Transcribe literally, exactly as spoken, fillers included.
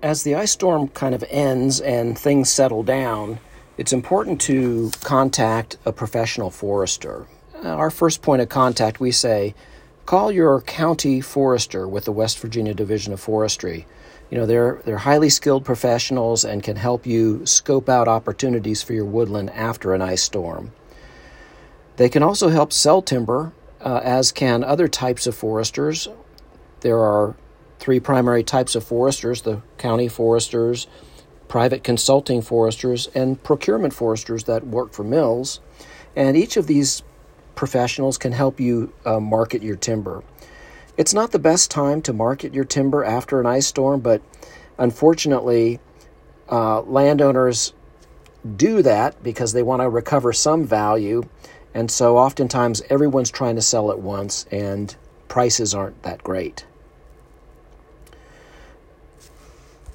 As the ice storm kind of ends and things settle down, it's important to contact a professional forester. Our first point of contact, we say, call your county forester with the West Virginia Division of Forestry. You know, they're they're highly skilled professionals and can help you scope out opportunities for your woodland after an ice storm. They can also help sell timber, uh, as can other types of foresters. There are three primary types of foresters: the county foresters, private consulting foresters, and procurement foresters that work for mills. And each of these professionals can help you uh, market your timber. It's not the best time to market your timber after an ice storm, but unfortunately, uh, landowners do that because they want to recover some value, and so oftentimes everyone's trying to sell at once, and prices aren't that great.